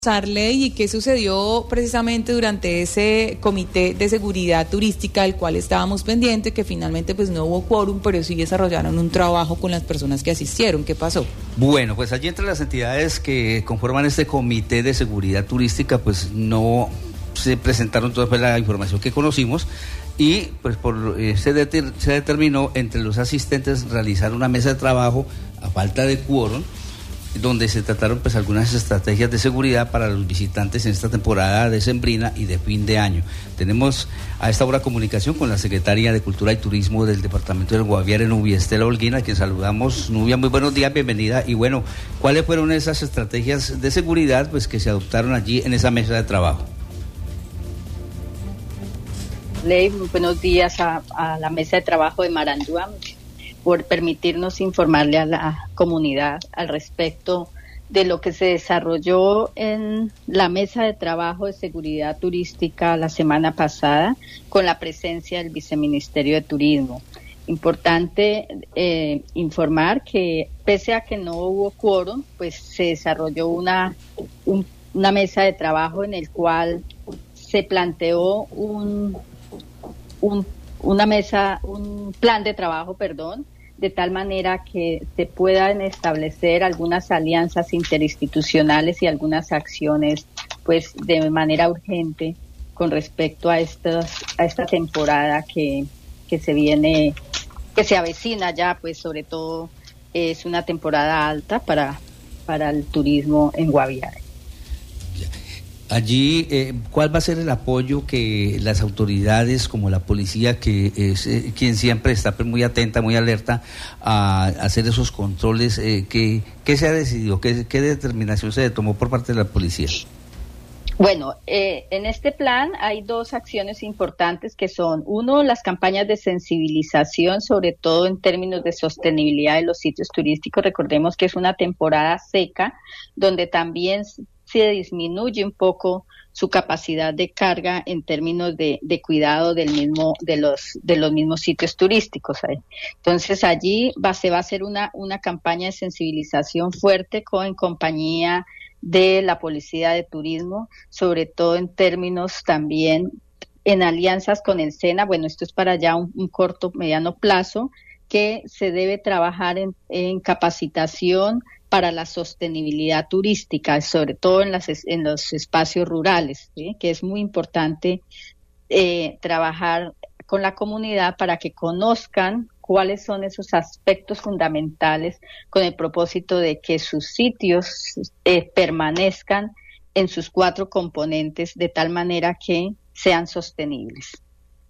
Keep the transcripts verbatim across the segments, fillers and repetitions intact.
Sarley, ¿y qué sucedió precisamente durante ese comité de seguridad turística del cual estábamos pendientes, que finalmente pues no hubo quórum, pero sí desarrollaron un trabajo con las personas que asistieron? ¿Qué pasó? Bueno, pues allí entre las entidades que conforman este comité de seguridad turística, pues no se presentaron toda la información que conocimos y pues por eh, se, deter, se determinó entre los asistentes realizar una mesa de trabajo a falta de quórum, donde se trataron pues algunas estrategias de seguridad para los visitantes en esta temporada decembrina y de fin de año. Tenemos a esta hora comunicación con la secretaria de Cultura y Turismo del Departamento del Guaviare, Nubia Estela Holguín, a quien saludamos. Nubia, muy buenos días, bienvenida. Y bueno, ¿cuáles fueron esas estrategias de seguridad pues que se adoptaron allí en esa mesa de trabajo? Ley, muy buenos días a, a la mesa de trabajo de Marandúa, por permitirnos informarle a la comunidad al respecto de lo que se desarrolló en la mesa de trabajo de seguridad turística la semana pasada con la presencia del Viceministerio de Turismo. Importante eh, informar que pese a que no hubo quórum, pues se desarrolló una, un, una mesa de trabajo en el cual se planteó un, un una mesa, un plan de trabajo, perdón, de tal manera que se puedan establecer algunas alianzas interinstitucionales y algunas acciones, pues, de manera urgente con respecto a estas, a esta temporada que, que se viene, que se avecina ya, pues, sobre todo es una temporada alta para, para el turismo en Guaviare. Allí, eh, ¿cuál va a ser el apoyo que las autoridades como la policía, que es eh, quien siempre está muy atenta, muy alerta a, a hacer esos controles, eh, que, qué se ha decidido, qué, qué determinación se tomó por parte de la policía? Bueno, eh, en este plan hay dos acciones importantes que son, uno, las campañas de sensibilización, sobre todo en términos de sostenibilidad de los sitios turísticos. Recordemos que es una temporada seca, donde también se disminuye un poco su capacidad de carga en términos de, de cuidado del mismo, de los, de los mismos sitios turísticos. Entonces allí va, se va a hacer una, una campaña de sensibilización fuerte con, en compañía de la Policía de Turismo, sobre todo en términos también en alianzas con el SENA. Bueno, esto es para ya un, un corto, mediano plazo, que se debe trabajar en, en capacitación para la sostenibilidad turística, sobre todo en, las, en los espacios rurales, ¿sí? Que es muy importante eh, trabajar con la comunidad para que conozcan cuáles son esos aspectos fundamentales con el propósito de que sus sitios eh, permanezcan en sus cuatro componentes de tal manera que sean sostenibles.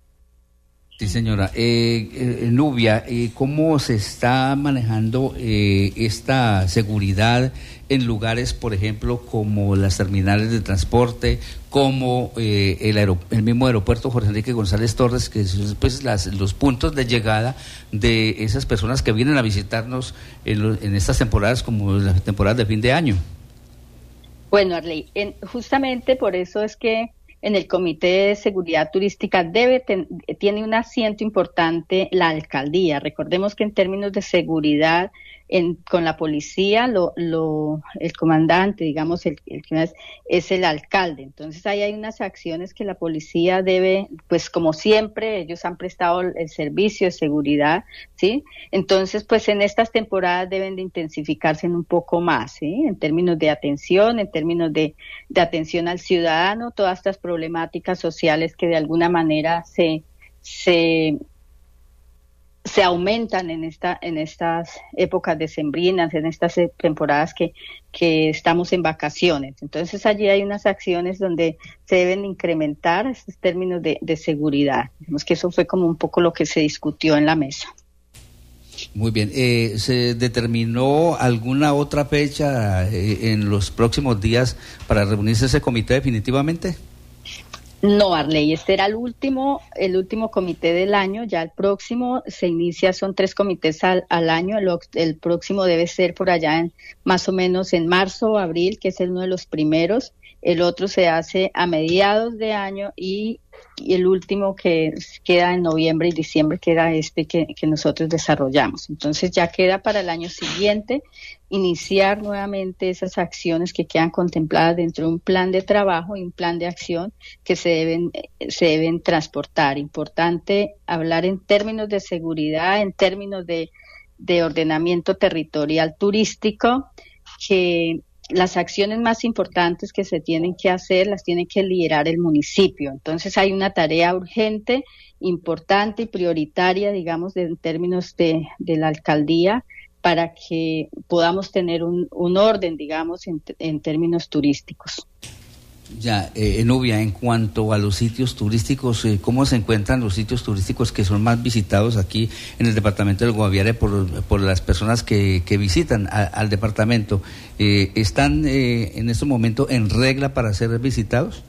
Sí, señora. Eh, eh, Nubia, eh, ¿cómo se está manejando eh, esta seguridad en lugares, por ejemplo, como las terminales de transporte, como eh, el, aer- el mismo aeropuerto Jorge Enrique González Torres, que son pues, las, los puntos de llegada de esas personas que vienen a visitarnos en, lo, en estas temporadas, como las temporadas de fin de año? Bueno, Arley, en, justamente por eso es que en el Comité de Seguridad Turística debe ten, tiene un asiento importante la alcaldía. Recordemos que en términos de seguridad en, con la policía, lo, lo, el comandante, digamos, el, el que es, es el alcalde. Entonces ahí hay unas acciones que la policía debe, pues como siempre, ellos han prestado el servicio de seguridad, ¿sí? Entonces, pues en estas temporadas deben de intensificarse un poco más, ¿sí? En términos de atención, en términos de, de atención al ciudadano, todas estas problemáticas sociales que de alguna manera se, se, se aumentan en esta, en estas épocas decembrinas, en estas temporadas que, que estamos en vacaciones. Entonces allí hay unas acciones donde se deben incrementar estos términos de, de seguridad. Digamos que eso fue como un poco lo que se discutió en la mesa. Muy bien. Eh, ¿se determinó alguna otra fecha eh, en los próximos días para reunirse ese comité definitivamente? No, Arley, este era el último, el último comité del año. Ya el próximo se inicia, son tres comités al, al año. El, el próximo debe ser por allá en más o menos en marzo o abril, que es uno de los primeros. El otro se hace a mediados de año y y el último que queda en noviembre y diciembre, que era este que, que nosotros desarrollamos. Entonces ya queda para el año siguiente iniciar nuevamente esas acciones que quedan contempladas dentro de un plan de trabajo y un plan de acción que se deben, se deben transportar. Importante hablar en términos de seguridad, en términos de, de ordenamiento territorial turístico, que las acciones más importantes que se tienen que hacer las tiene que liderar el municipio. Entonces hay una tarea urgente, importante y prioritaria, digamos, de, en términos de, de la alcaldía, para que podamos tener un, un orden, digamos, en, en términos turísticos. Ya, eh, Nubia, en cuanto a los sitios turísticos, eh, ¿cómo se encuentran los sitios turísticos que son más visitados aquí en el departamento del Guaviare por, por las personas que, que visitan a, al departamento? Eh, ¿Están eh, en este momento en regla para ser visitados?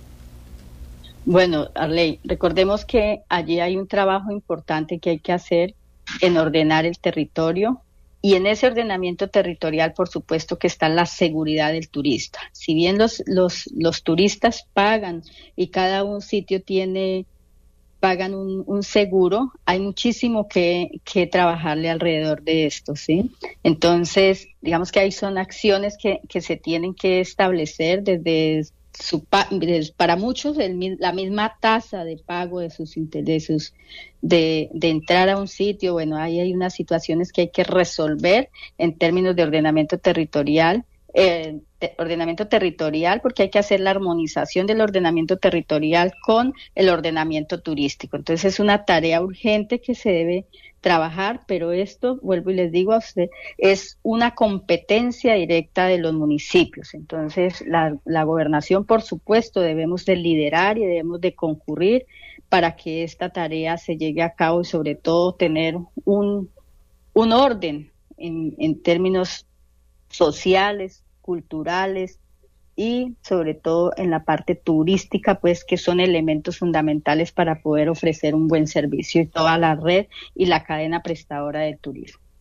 Bueno, Arley, recordemos que allí hay un trabajo importante que hay que hacer en ordenar el territorio. Y en ese ordenamiento territorial, por supuesto, que está la seguridad del turista. Si bien los, los, los turistas pagan y cada un sitio tiene, pagan un, un seguro, hay muchísimo que, que trabajarle alrededor de esto, ¿sí? Entonces, digamos que ahí son acciones que, que se tienen que establecer desde su, para muchos el, la misma tasa de pago de sus intereses de, de entrar a un sitio. Bueno, ahí hay unas situaciones que hay que resolver en términos de ordenamiento territorial, eh, de ordenamiento territorial, porque hay que hacer la armonización del ordenamiento territorial con el ordenamiento turístico. Entonces es una tarea urgente que se debe trabajar, pero esto, vuelvo y les digo a usted, es una competencia directa de los municipios. Entonces la, la gobernación, por supuesto, debemos de liderar y debemos de concurrir para que esta tarea se llegue a cabo y sobre todo tener un, un orden en, en términos sociales, culturales y sobre todo en la parte turística, pues que son elementos fundamentales para poder ofrecer un buen servicio y toda la red y la cadena prestadora de turismo.